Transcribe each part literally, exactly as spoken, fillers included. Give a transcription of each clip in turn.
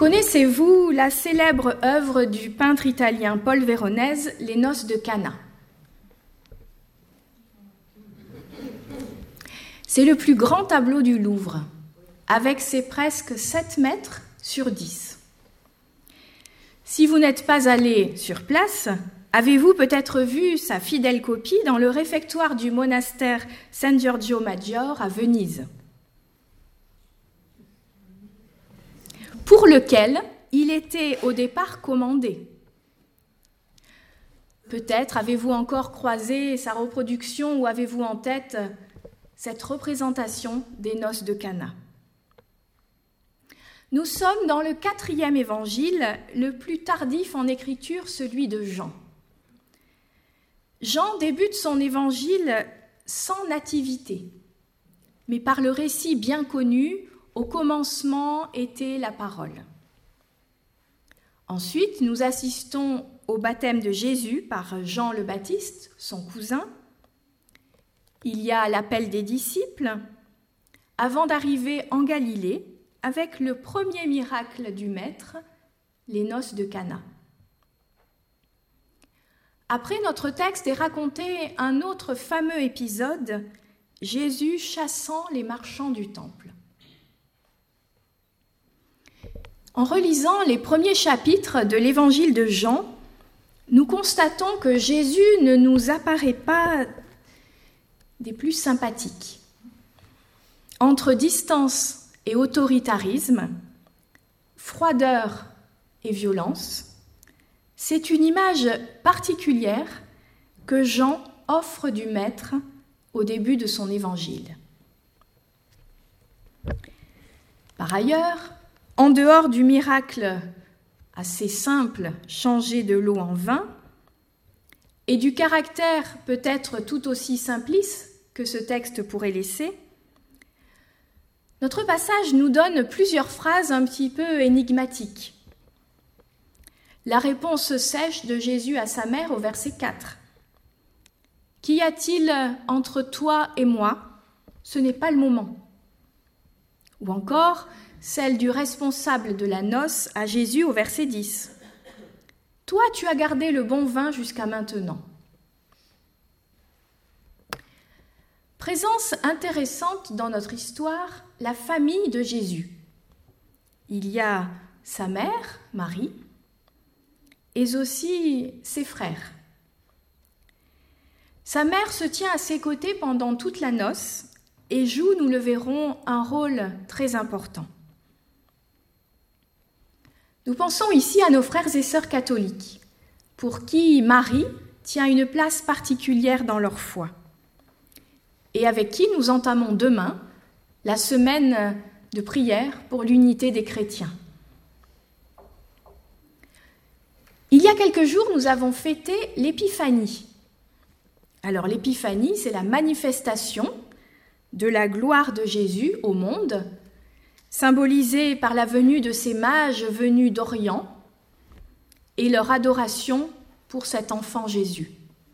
Connaissez-vous la célèbre œuvre du peintre italien Paul Veronese, Les Noces de Cana ? C'est le plus grand tableau du Louvre, avec ses presque sept mètres sur dix. Si vous n'êtes pas allé sur place, avez-vous peut-être vu sa fidèle copie dans le réfectoire du monastère San Giorgio Maggiore à Venise, pour lequel il était au départ commandé. Peut-être avez-vous encore croisé sa reproduction ou avez-vous en tête cette représentation des noces de Cana. Nous sommes dans le quatrième évangile, le plus tardif en écriture, celui de Jean. Jean débute son évangile sans nativité, mais par le récit bien connu, au commencement était la parole. Ensuite, nous assistons au baptême de Jésus par Jean le Baptiste, son cousin. Il y a l'appel des disciples, avant d'arriver en Galilée avec le premier miracle du Maître, les noces de Cana. Après, notre texte est raconté un autre fameux épisode, Jésus chassant les marchands du temple. En relisant les premiers chapitres de l'évangile de Jean, nous constatons que Jésus ne nous apparaît pas des plus sympathiques. Entre distance et autoritarisme, froideur et violence, c'est une image particulière que Jean offre du Maître au début de son évangile. Par ailleurs, en dehors du miracle assez simple, changer de l'eau en vin, et du caractère peut-être tout aussi simpliste que ce texte pourrait laisser, notre passage nous donne plusieurs phrases un petit peu énigmatiques. La réponse sèche de Jésus à sa mère au verset quatre. « Qu'y a-t-il entre toi et moi ? Ce n'est pas le moment. » Ou encore, celle du responsable de la noce à Jésus au verset dix. « Toi, tu as gardé le bon vin jusqu'à maintenant. » Présence intéressante dans notre histoire, la famille de Jésus. Il y a sa mère, Marie, et aussi ses frères. Sa mère se tient à ses côtés pendant toute la noce et joue, nous le verrons, un rôle très important. Nous pensons ici à nos frères et sœurs catholiques, pour qui Marie tient une place particulière dans leur foi, et avec qui nous entamons demain la semaine de prière pour l'unité des chrétiens. Il y a quelques jours, nous avons fêté l'Épiphanie. Alors l'Épiphanie, c'est la manifestation de la gloire de Jésus au monde, symbolisée par la venue de ces mages venus d'Orient et leur adoration pour cet enfant Jésus.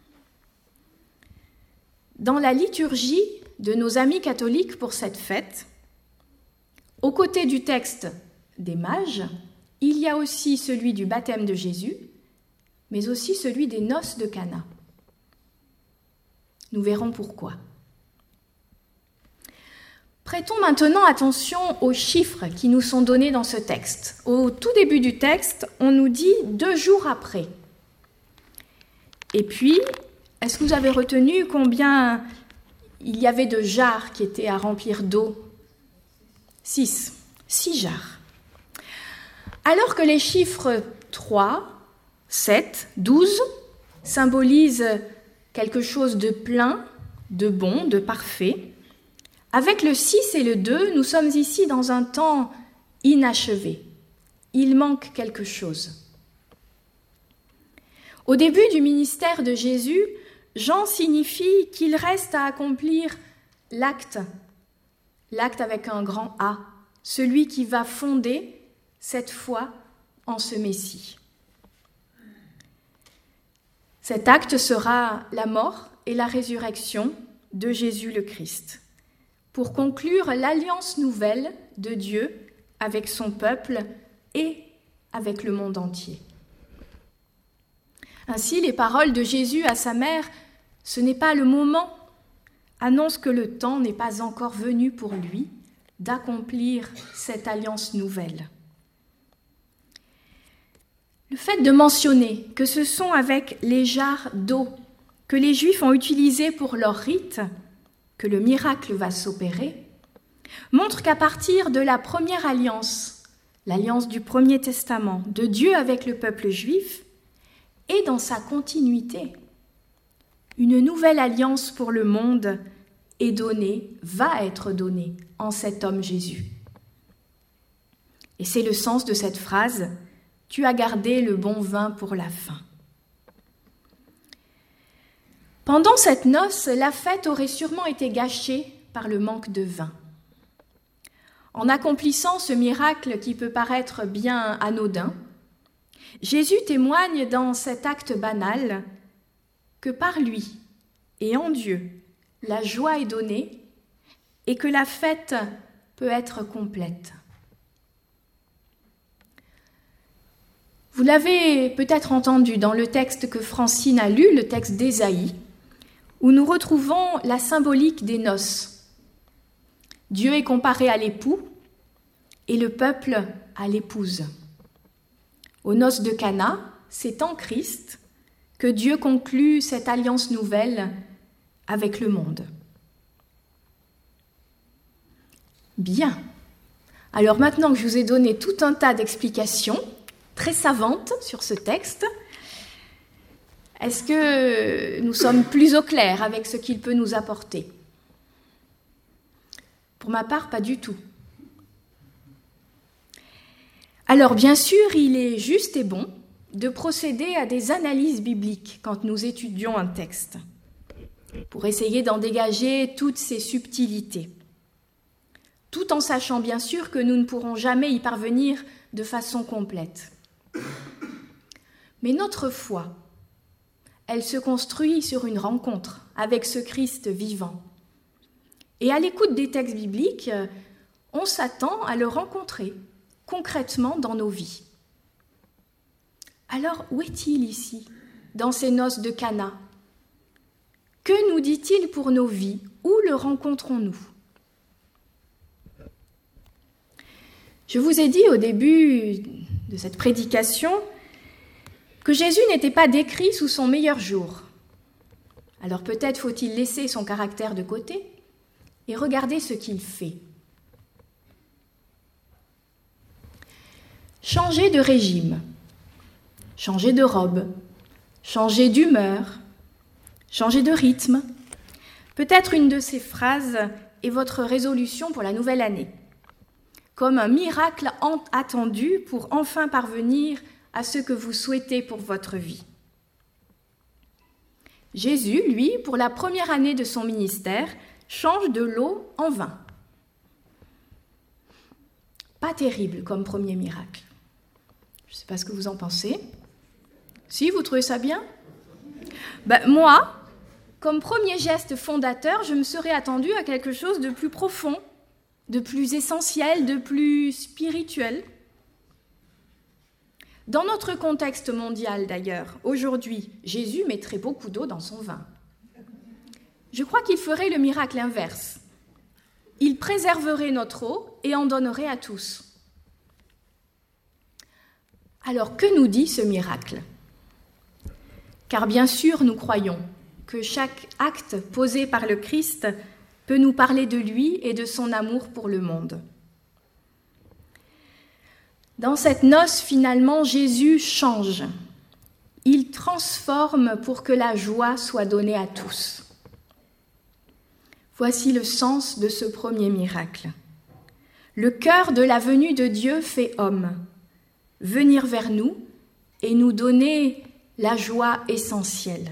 Dans la liturgie de nos amis catholiques pour cette fête, aux côtés du texte des mages, il y a aussi celui du baptême de Jésus, mais aussi celui des noces de Cana. Nous verrons pourquoi. Prêtons maintenant attention aux chiffres qui nous sont donnés dans ce texte. Au tout début du texte, on nous dit deux jours après. Et puis, est-ce que vous avez retenu combien il y avait de jarres qui étaient à remplir d'eau ? Six. Six jarres. Alors que les chiffres trois, sept, douze symbolisent quelque chose de plein, de bon, de parfait, avec le six et le deux, nous sommes ici dans un temps inachevé. Il manque quelque chose. Au début du ministère de Jésus, Jean signifie qu'il reste à accomplir l'acte, l'acte avec un grand A, celui qui va fonder cette foi en ce Messie. Cet acte sera la mort et la résurrection de Jésus le Christ, pour conclure l'alliance nouvelle de Dieu avec son peuple et avec le monde entier. Ainsi, les paroles de Jésus à sa mère, « Ce n'est pas le moment », annoncent que le temps n'est pas encore venu pour lui d'accomplir cette alliance nouvelle. Le fait de mentionner que ce sont avec les jarres d'eau que les Juifs ont utilisés pour leur rite que le miracle va s'opérer, montre qu'à partir de la première alliance, l'alliance du Premier Testament de Dieu avec le peuple juif, et dans sa continuité, une nouvelle alliance pour le monde est donnée, va être donnée en cet homme Jésus. Et c'est le sens de cette phrase « Tu as gardé le bon vin pour la fin ». Pendant cette noce, la fête aurait sûrement été gâchée par le manque de vin. En accomplissant ce miracle qui peut paraître bien anodin, Jésus témoigne dans cet acte banal que par lui et en Dieu, la joie est donnée et que la fête peut être complète. Vous l'avez peut-être entendu dans le texte que Francine a lu, le texte d'Ésaïe, où nous retrouvons la symbolique des noces. Dieu est comparé à l'époux et le peuple à l'épouse. Aux noces de Cana, c'est en Christ que Dieu conclut cette alliance nouvelle avec le monde. Bien. Alors maintenant que je vous ai donné tout un tas d'explications très savantes sur ce texte, est-ce que nous sommes plus au clair avec ce qu'il peut nous apporter ? Pour ma part, pas du tout. Alors, bien sûr, il est juste et bon de procéder à des analyses bibliques quand nous étudions un texte, pour essayer d'en dégager toutes ces subtilités, tout en sachant bien sûr que nous ne pourrons jamais y parvenir de façon complète. Mais notre foi, elle se construit sur une rencontre avec ce Christ vivant. Et à l'écoute des textes bibliques, on s'attend à le rencontrer concrètement dans nos vies. Alors, où est-il ici, dans ces noces de Cana ? Que nous dit-il pour nos vies ? Où le rencontrons-nous ? Je vous ai dit au début de cette prédication que Jésus n'était pas décrit sous son meilleur jour. Alors peut-être faut-il laisser son caractère de côté et regarder ce qu'il fait. Changer de régime, changer de robe, changer d'humeur, changer de rythme. Peut-être une de ces phrases est votre résolution pour la nouvelle année, comme un miracle attendu pour enfin parvenir à ce que vous souhaitez pour votre vie. Jésus, lui, pour la première année de son ministère, change de l'eau en vin. Pas terrible comme premier miracle. Je ne sais pas ce que vous en pensez. Si, vous trouvez ça bien ? Ben, moi, comme premier geste fondateur, je me serais attendue à quelque chose de plus profond, de plus essentiel, de plus spirituel. Dans notre contexte mondial d'ailleurs, aujourd'hui, Jésus mettrait beaucoup d'eau dans son vin. Je crois qu'il ferait le miracle inverse. Il préserverait notre eau et en donnerait à tous. Alors, que nous dit ce miracle ? Car bien sûr, nous croyons que chaque acte posé par le Christ peut nous parler de lui et de son amour pour le monde. Dans cette noce, finalement, Jésus change. Il transforme pour que la joie soit donnée à tous. Voici le sens de ce premier miracle. Le cœur de la venue de Dieu fait homme, venir vers nous et nous donner la joie essentielle.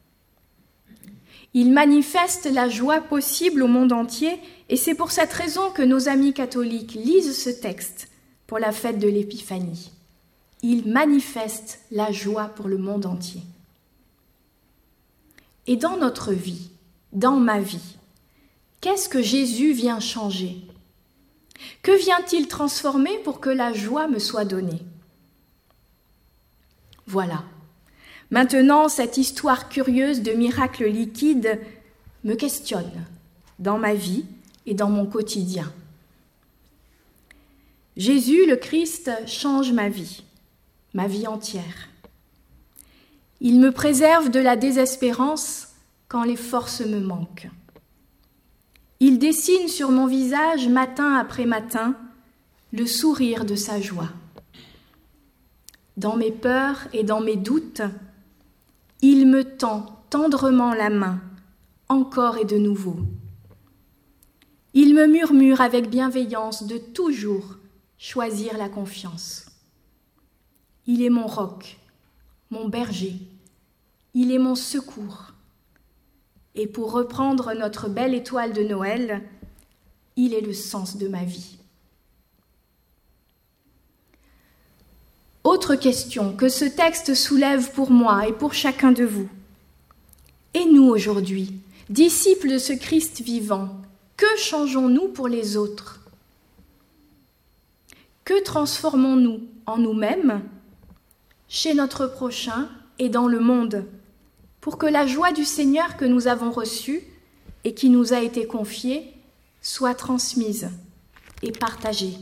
Il manifeste la joie possible au monde entier et c'est pour cette raison que nos amis catholiques lisent ce texte pour la fête de l'Épiphanie. Il manifeste la joie pour le monde entier. Et dans notre vie, dans ma vie, qu'est-ce que Jésus vient changer ? Que vient-il transformer pour que la joie me soit donnée ? Voilà. Maintenant, cette histoire curieuse de miracles liquides me questionne dans ma vie et dans mon quotidien. Jésus, le Christ, change ma vie, ma vie entière. Il me préserve de la désespérance quand les forces me manquent. Il dessine sur mon visage, matin après matin, le sourire de sa joie. Dans mes peurs et dans mes doutes, il me tend tendrement la main, encore et de nouveau. Il me murmure avec bienveillance de toujours choisir la confiance. Il est mon roc, mon berger, il est mon secours. Et pour reprendre notre belle étoile de Noël, il est le sens de ma vie. Autre question que ce texte soulève pour moi et pour chacun de vous. Et nous aujourd'hui, disciples de ce Christ vivant, que changeons-nous pour les autres ? Que transformons-nous en nous-mêmes, chez notre prochain et dans le monde, pour que la joie du Seigneur que nous avons reçue et qui nous a été confiée soit transmise et partagée.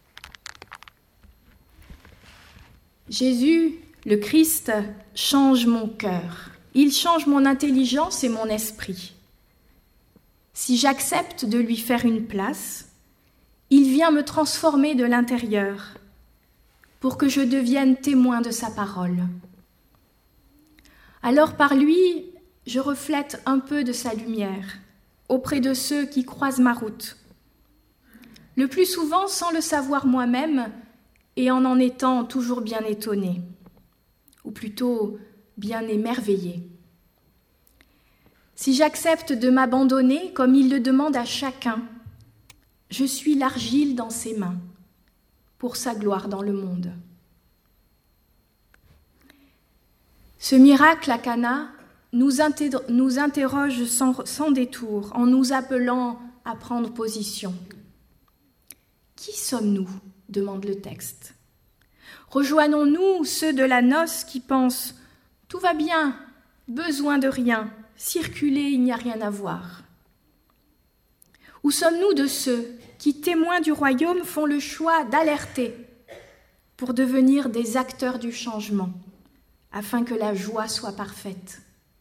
Jésus, le Christ, change mon cœur. Il change mon intelligence et mon esprit. Si j'accepte de lui faire une place, il vient me transformer de l'intérieur pour que je devienne témoin de sa parole. Alors par lui, je reflète un peu de sa lumière auprès de ceux qui croisent ma route. Le plus souvent sans le savoir moi-même et en en étant toujours bien étonnée, ou plutôt bien émerveillée. Si j'accepte de m'abandonner comme il le demande à chacun, je suis l'argile dans ses mains pour sa gloire dans le monde. Ce miracle à Cana nous, inter- nous interroge sans, sans détour en nous appelant à prendre position. Qui sommes-nous ? Demande le texte. Rejoignons-nous ceux de la noce qui pensent « tout va bien, besoin de rien, circuler, il n'y a rien à voir ». Ou sommes-nous de ceux qui, témoins du royaume, font le choix d'alerter pour devenir des acteurs du changement, afin que la joie soit parfaite ?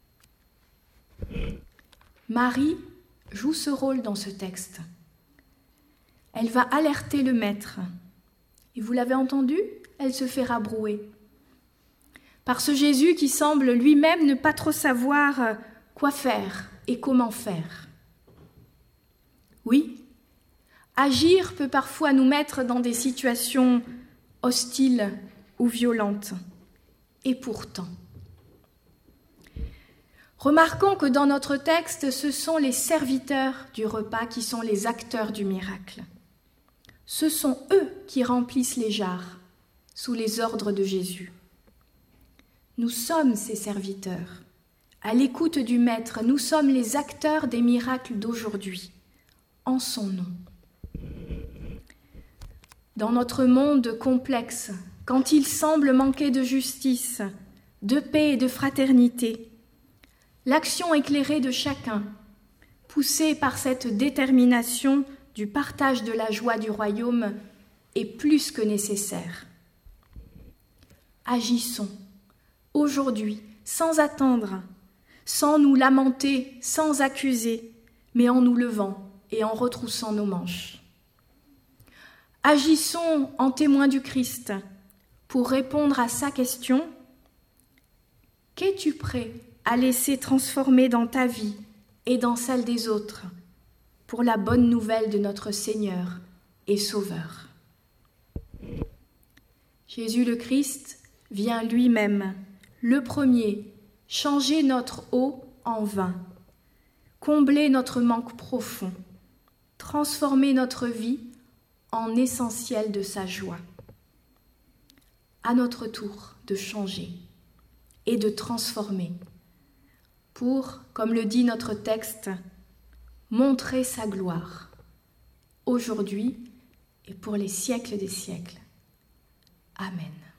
Marie joue ce rôle dans ce texte. Elle va alerter le maître. Et vous l'avez entendu, elle se fait rabrouer. Par ce Jésus qui semble lui-même ne pas trop savoir quoi faire et comment faire. Oui, agir peut parfois nous mettre dans des situations hostiles ou violentes. Et pourtant, remarquons que dans notre texte, ce sont les serviteurs du repas qui sont les acteurs du miracle. Ce sont eux qui remplissent les jarres sous les ordres de Jésus. Nous sommes ces serviteurs. À l'écoute du Maître, nous sommes les acteurs des miracles d'aujourd'hui, en son nom. Dans notre monde complexe, quand il semble manquer de justice, de paix et de fraternité, l'action éclairée de chacun, poussée par cette détermination du partage de la joie du royaume, est plus que nécessaire. Agissons, aujourd'hui, sans attendre, sans nous lamenter, sans accuser, mais en nous levant et en retroussant nos manches. Agissons en témoins du Christ pour répondre à sa question « Qu'es-tu prêt à laisser transformer dans ta vie et dans celle des autres pour la bonne nouvelle de notre Seigneur et Sauveur ?» Jésus le Christ vient lui-même, le premier, changer notre eau en vin, combler notre manque profond, transformer notre vie en essentiel de sa joie. À notre tour de changer et de transformer pour, comme le dit notre texte, montrer sa gloire, aujourd'hui et pour les siècles des siècles. Amen.